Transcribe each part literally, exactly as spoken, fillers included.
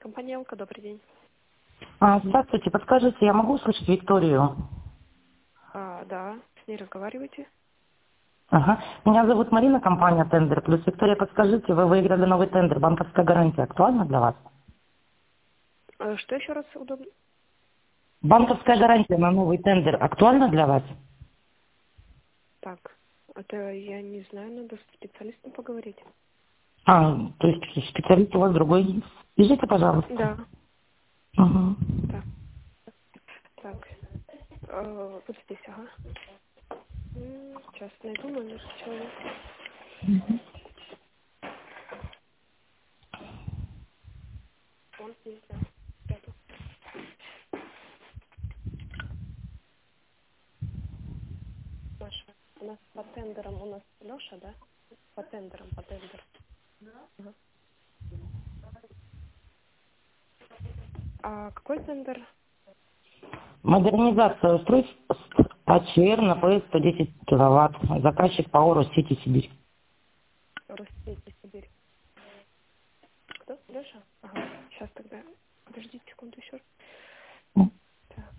Компания «Алка», добрый день. А, здравствуйте, подскажите, я могу услышать Викторию? А, да, с ней разговаривайте. Ага. Меня зовут Марина, компания «Тендер Плюс». Виктория, подскажите, вы выиграли новый тендер. Банковская гарантия актуальна для вас? А, что еще раз удобно? Банковская гарантия на новый тендер актуальна для вас? Так, это я не знаю, надо с специалистом поговорить. А, то есть специалист у вас другой. Скажите, пожалуйста. Да, Угу. да, так. э, вот здесь, ага. М, Сейчас найду номер человека. Он здесь, да. Рядом. Маша, у нас по тендерам, у нас Леша, да? По тендерам, по тендерам. Ага. А какой тендер? Модернизация устройств АЧР на ПС сто десять киловатт. Заказчик ПАО «Россети Сибирь». Россети Сибирь. Кто? Леша? Ага. Сейчас тогда. Подождите секунду еще раз. Так.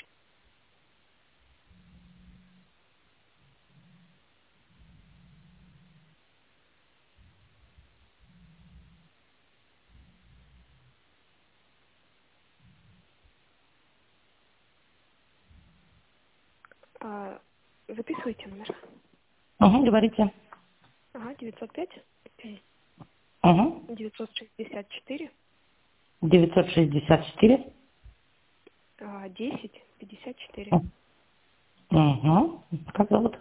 А, записывайте номер. Угу, говорите. Ага, девятьсот пять, Угу. девятьсот шестьдесят четыре, девятьсот шестьдесят четыре. а, десять, пятьдесят четыре. Угу. Как зовут?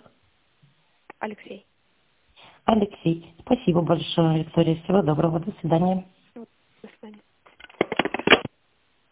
Алексей. Алексей. Спасибо большое, Виктория. Всего доброго. До свидания.